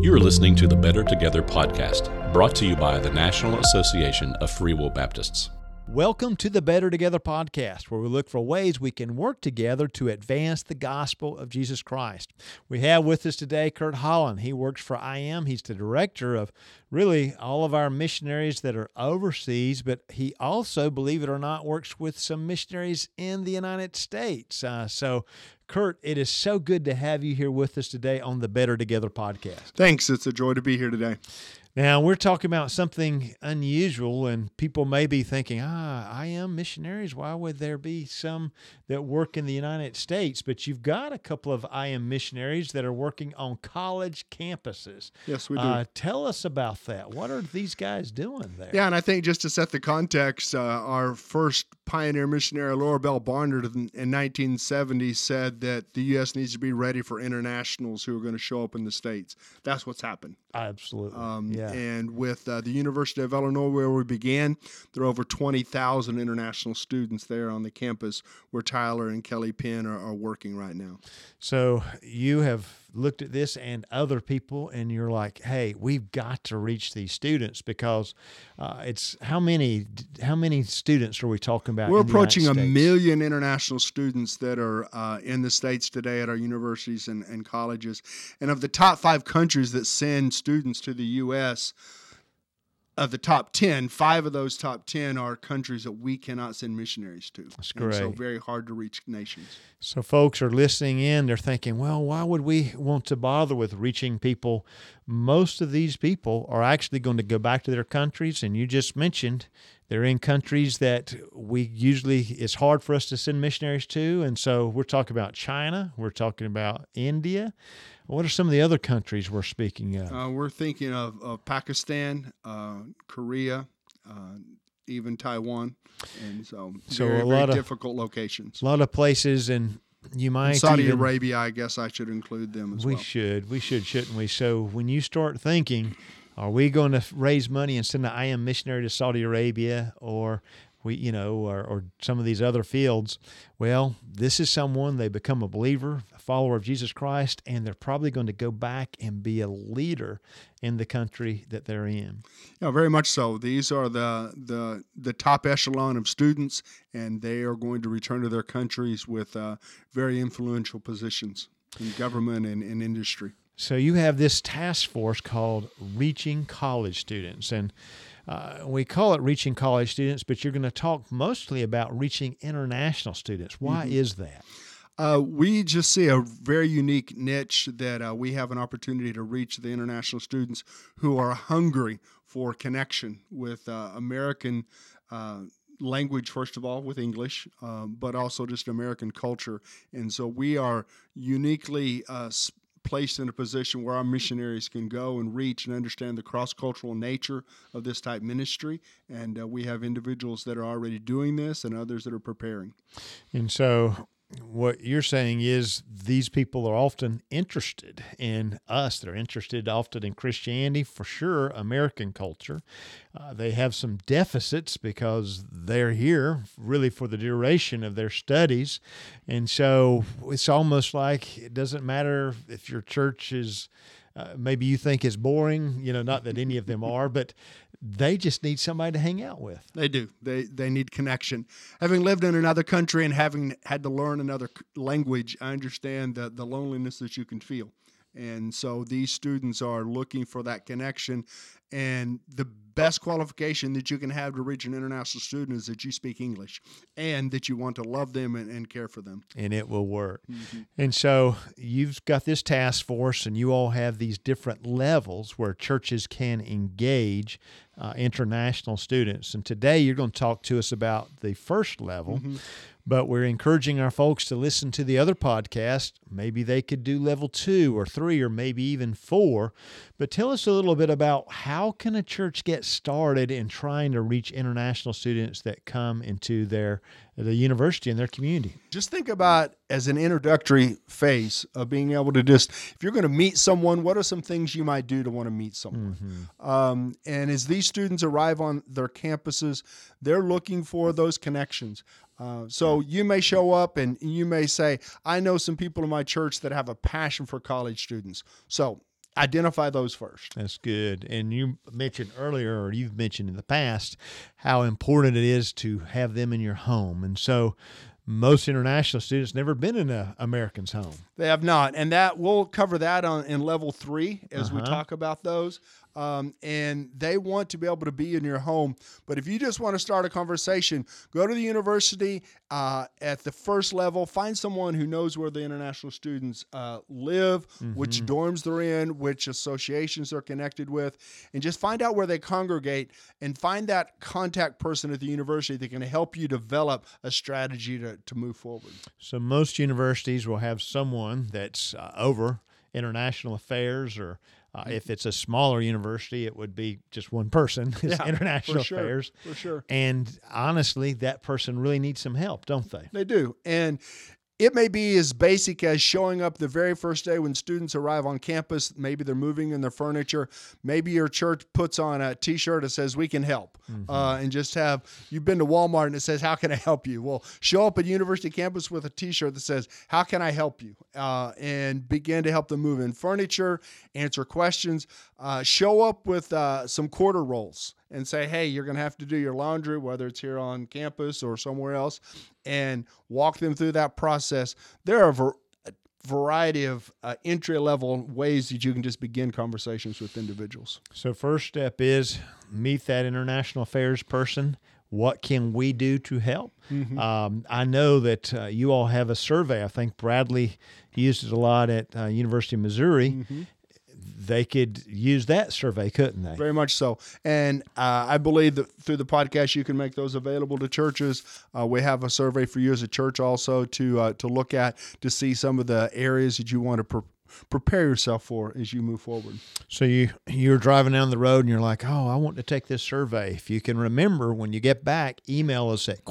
You are listening to the Better Together podcast, brought to you by the National Association of Free Will Baptists. Welcome to the Better Together podcast, where we look for ways we can work together to advance the gospel of Jesus Christ. We have with us today Kurt Holland. He works for IM. He's the director of really all of our missionaries that are overseas, but he also, believe it or not, works with some missionaries in the United States. So, Kurt, it is so good to have you here with us today on the Better Together podcast. Thanks. It's a joy to be here today. Now, we're talking about something unusual, and people may be thinking, IM missionaries, why would there be some that work in the United States? But you've got a couple of IM missionaries that are working on college campuses. Yes, we do. Tell us about that. What are these guys doing there? Yeah, and I think just to set the context, our first pioneer missionary, Laura Bell Barnard, in 1970 said that the U.S. needs to be ready for internationals who are going to show up in the States. That's what's happened. Absolutely. Yeah. And with the University of Illinois, where we began, there are over 20,000 international students there on the campus where Tyler and Kelly Penn are working right now. So you have looked at this and other people, and you're like, hey, we've got to reach these students, because it's how many students are we talking about? We're approaching 1 million international students that are in the States today at our universities and colleges. And of the top 5 countries that send students to the U.S., of the top 10, 5 of those top 10 are countries that we cannot send missionaries to. That's great. So very hard to reach nations. So folks are listening in. They're thinking, well, why would we want to bother with reaching people? Most of these people are actually going to go back to their countries, and you just mentioned they're in countries that it's hard for us to send missionaries to. And so we're talking about China. We're talking about India. What are some of the other countries we're speaking of? We're thinking of Pakistan, Korea, even Taiwan. And so very difficult locations. A lot of places, and you might and Saudi Arabia, I guess I should include them as well. We should, shouldn't we? So when you start thinking, are we going to raise money and send an IM missionary to Saudi Arabia, or or some of these other fields? Well, this is someone, they become a believer, a follower of Jesus Christ, and they're probably going to go back and be a leader in the country that they're in. Yeah, very much so. These are the top echelon of students, and they are going to return to their countries with very influential positions in government and in industry. So you have this task force called Reaching College Students, and we call it Reaching College Students, but you're going to talk mostly about reaching international students. Why is that? We just see a very unique niche that we have an opportunity to reach the international students who are hungry for connection with American language, first of all, with English, but also just American culture. And so we are uniquely placed in a position where our missionaries can go and reach and understand the cross-cultural nature of this type ministry. And we have individuals that are already doing this and others that are preparing. And so what you're saying is these people are often interested in us. They're interested often in Christianity, for sure, American culture. They have some deficits because they're here really for the duration of their studies. And so it's almost like it doesn't matter if your church is maybe you think is boring, not that any of them are, but they just need somebody to hang out with. They do. They need connection. Having lived in another country and having had to learn another language, I understand the loneliness that you can feel. And so these students are looking for that connection. And the best qualification that you can have to reach an international student is that you speak English and that you want to love them and care for them. And it will work. Mm-hmm. And so you've got this task force, and you all have these different levels where churches can engage international students. And today you're going to talk to us about the first level. Mm-hmm. But we're encouraging our folks to listen to the other podcast. Maybe they could do level 2 or 3 or maybe even 4. But tell us a little bit about how can a church get started in trying to reach international students that come into the university and their community. Just think about as an introductory phase of being able to if you're going to meet someone, what are some things you might do to want to meet someone? Mm-hmm. And as these students arrive on their campuses, they're looking for those connections. So you may show up and you may say, I know some people in my church that have a passion for college students. So identify those first. That's good. And you mentioned earlier, or you've mentioned in the past, how important it is to have them in your home. And so most international students never been in an American's home. They have not. And that we'll cover that in level 3 as we talk about those. And they want to be able to be in your home. But if you just want to start a conversation, go to the university at the first level, find someone who knows where the international students live, which dorms they're in, which associations they're connected with, and just find out where they congregate and find that contact person at the university that can help you develop a strategy to move forward. So most universities will have someone that's over international affairs, or if it's a smaller university, it would be just one person. It's international affairs. For sure. And honestly, that person really needs some help, don't they? They do. And it may be as basic as showing up the very first day when students arrive on campus. Maybe they're moving in their furniture. Maybe your church puts on a T-shirt that says, "We can help." And just have, you've been to Walmart and it says, "How can I help you?" Well, show up at university campus with a T-shirt that says, "How can I help you?" And begin to help them move in furniture, answer questions, show up with some quarter rolls and say, "Hey, you're going to have to do your laundry," whether it's here on campus or somewhere else, and walk them through that process. There are a variety of entry-level ways that you can just begin conversations with individuals. So first step is meet that international affairs person. What can we do to help? I know that you all have a survey. I think Bradley used it a lot at University of Missouri. They could use that survey, couldn't they? Very much so. And I believe that through the podcast, you can make those available to churches. We have a survey for you as a church also to look at, to see some of the areas that you want to prepare yourself for as you move forward. So you're driving down the road and you're like, "Oh, I want to take this survey." If you can remember, when you get back, email us at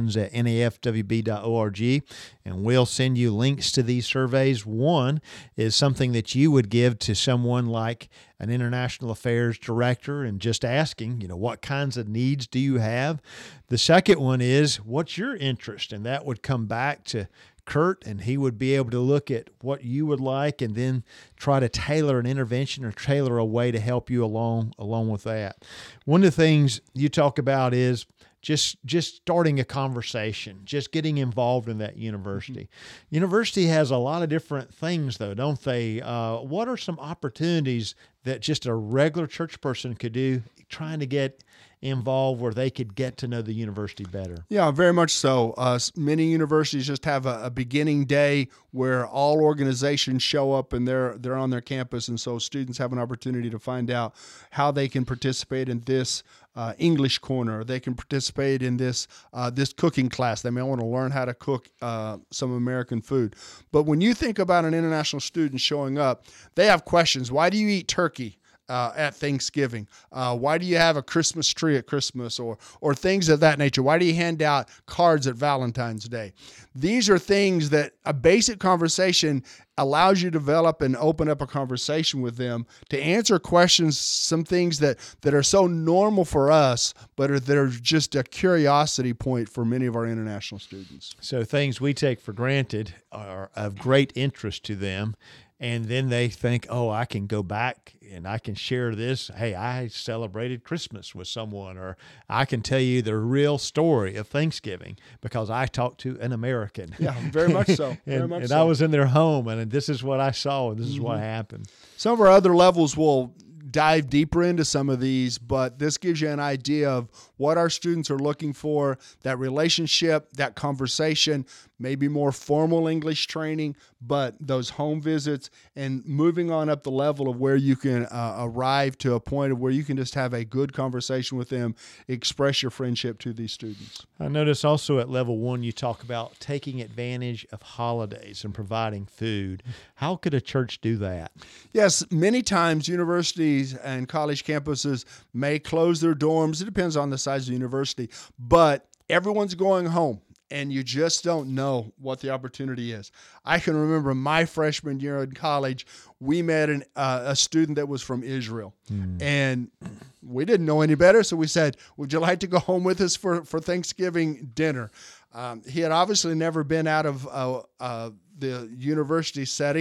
questions@nafwb.org, and we'll send you links to these surveys. One is something that you would give to someone like an international affairs director, and just asking, what kinds of needs do you have? The second one is, what's your interest? And that would come back to Kurt, and he would be able to look at what you would like and then try to tailor an intervention or tailor a way to help you along with that. One of the things you talk about is just starting a conversation, just getting involved in that university. University has a lot of different things, though, don't they? What are some opportunities that just a regular church person could do, trying to get involved where they could get to know the university better? Yeah, very much so. Many universities just have a beginning day where all organizations show up and they're on their campus, and so students have an opportunity to find out how they can participate in this English corner. They can participate in this cooking class. They may want to learn how to cook some American food. But when you think about an international student showing up, they have questions. Why do you eat turkey at Thanksgiving? Why do you have a Christmas tree at Christmas, or things of that nature? Why do you hand out cards at Valentine's Day? These are things that a basic conversation allows you to develop and open up a conversation with them to answer questions, some things that are so normal for us, but that are just a curiosity point for many of our international students. So things we take for granted are of great interest to them. And then they think, "Oh, I can go back and I can share this. Hey, I celebrated Christmas with someone," or "I can tell you the real story of Thanksgiving because I talked to an American." Yeah, very much so. and I was in their home, and this is what I saw, and this is what happened. Some of our other levels will dive deeper into some of these, but this gives you an idea of what our students are looking for, that relationship, that conversation, maybe more formal English training, but those home visits, and moving on up the level of where you can arrive to a point of where you can just have a good conversation with them, express your friendship to these students. I notice also at level 1, you talk about taking advantage of holidays and providing food. How could a church do that? Yes, many times universities and college campuses may close their dorms. It depends on the size of the university, but everyone's going home, and you just don't know what the opportunity is. I can remember my freshman year in college, we met a student that was from Israel, and we didn't know any better, so we said, "Would you like to go home with us for Thanksgiving dinner?" He had obviously never been out of the university setting.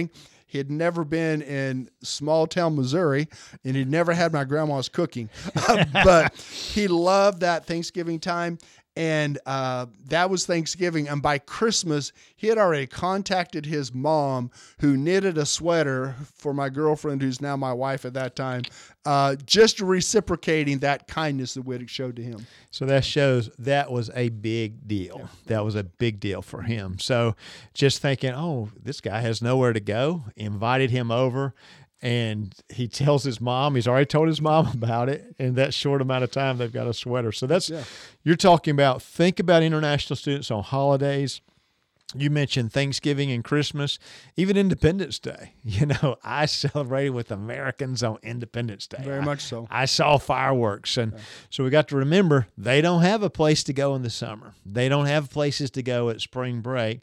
He had never been in small town Missouri, and he'd never had my grandma's cooking. But he loved that Thanksgiving time. And that was Thanksgiving. And by Christmas, he had already contacted his mom, who knitted a sweater for my girlfriend, who's now my wife at that time, just reciprocating that kindness that Whittick showed to him. So that shows that was a big deal. Yeah. That was a big deal for him. So just thinking, oh, this guy has nowhere to go, invited him over. And he tells his mom, he's already told his mom about it. In that short amount of time, they've got a sweater. So that's, you're talking about, think about international students on holidays. You mentioned Thanksgiving and Christmas, even Independence Day. You know, I celebrated with Americans on Independence Day. Very much so. I saw fireworks. And so we got to remember, they don't have a place to go in the summer. They don't have places to go at spring break.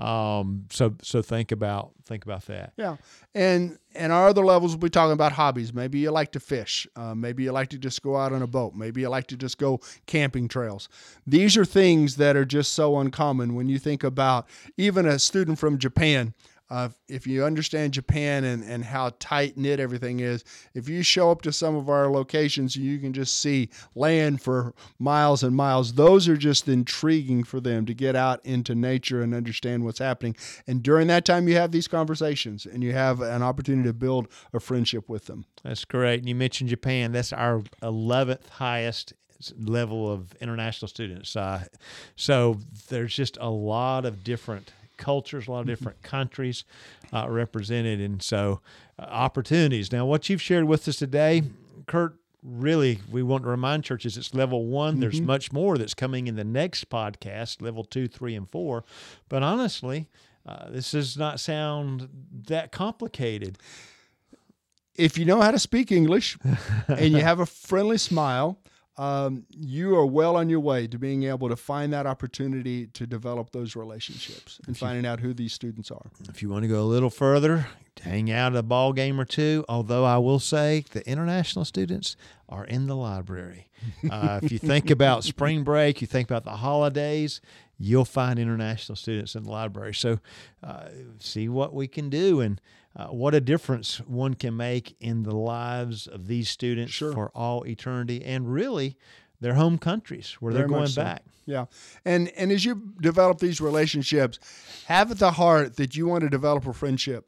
So think about that. Yeah. And our other levels, we'll be talking about hobbies. Maybe you like to fish. Maybe you like to just go out on a boat. Maybe you like to just go camping trails. These are things that are just so uncommon when you think about even a student from Japan. If you understand Japan and how tight-knit everything is, if you show up to some of our locations, you can just see land for miles and miles. Those are just intriguing for them to get out into nature and understand what's happening. And during that time, you have these conversations, and you have an opportunity to build a friendship with them. That's great. And you mentioned Japan. That's our 11th highest level of international students. So there's just a lot of different cultures, a lot of different countries represented, and so opportunities. Now, what you've shared with us today, Kurt, really, we want to remind churches it's level 1. There's much more that's coming in the next podcast, level 2, 3, and 4. But honestly, this does not sound that complicated. If you know how to speak English and you have a friendly smile, you are well on your way to being able to find that opportunity to develop those relationships and finding out who these students are. If you want to go a little further, hang out at a ball game or two, although I will say the international students are in the library. If you think about spring break, you think about the holidays, you'll find international students in the library. So see what we can do and what a difference one can make in the lives of these students for all eternity and really their home countries where they're going back. Yeah. And as you develop these relationships, have at the heart that you want to develop a friendship.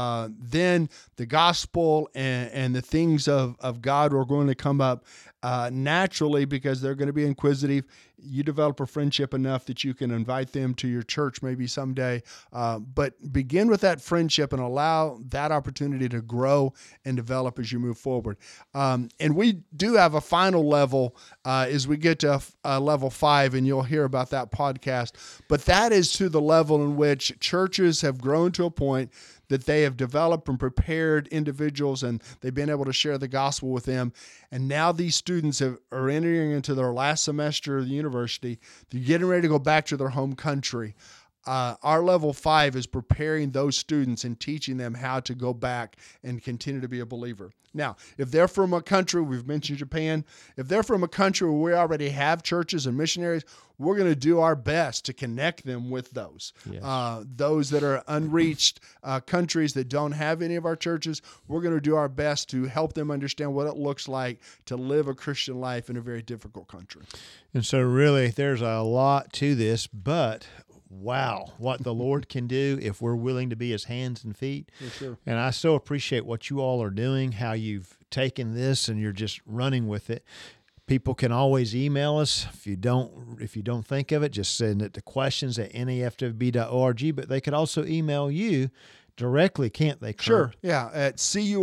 Then the gospel and the things of God are going to come up naturally because they're going to be inquisitive. You develop a friendship enough that you can invite them to your church maybe someday. But begin with that friendship and allow that opportunity to grow and develop as you move forward. And we do have a final level as we get to level 5, and you'll hear about that podcast. But that is to the level in which churches have grown to a point that they have developed and prepared individuals and they've been able to share the gospel with them. And now these students are entering into their last semester of the university. They're getting ready to go back to their home country. Our level 5 is preparing those students and teaching them how to go back and continue to be a believer. Now, if they're from a country, we've mentioned Japan, if they're from a country where we already have churches and missionaries, we're going to do our best to connect them with those. Yes. Those that are unreached countries that don't have any of our churches, we're going to do our best to help them understand what it looks like to live a Christian life in a very difficult country. And so really, there's a lot to this, but wow, what the Lord can do if we're willing to be his hands and feet. For sure. And I so appreciate what you all are doing, how you've taken this and you're just running with it. People can always email us. If you don't think of it, just send it to questions@nefwb.org, but they could also email you directly, can't they, Kurt? Sure, yeah, at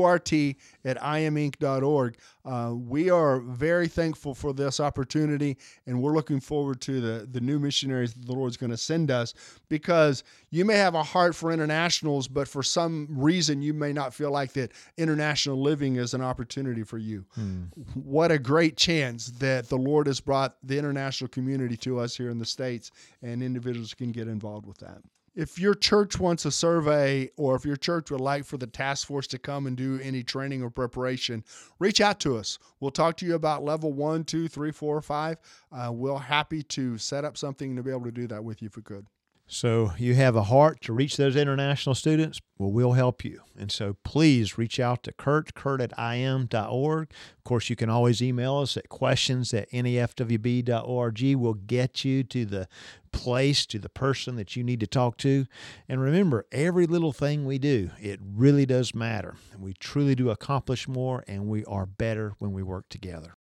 curt@iminc.org. We are very thankful for this opportunity, and we're looking forward to the new missionaries that the Lord's going to send us, because you may have a heart for internationals, but for some reason you may not feel like that international living is an opportunity for you. What a great chance that the Lord has brought the international community to us here in the States, and individuals can get involved with that. If your church wants a survey, or if your church would like for the task force to come and do any training or preparation, reach out to us. We'll talk to you about level 1, 2, 3, 4, 5. We're happy to set up something to be able to do that with you if we could. So you have a heart to reach those international students? Well, we'll help you. And so please reach out to Kurt at im.org. Of course, you can always email us at questions@nefwb.org. We'll get you to the place, to the person that you need to talk to. And remember, every little thing we do, it really does matter. And we truly do accomplish more, and we are better when we work together.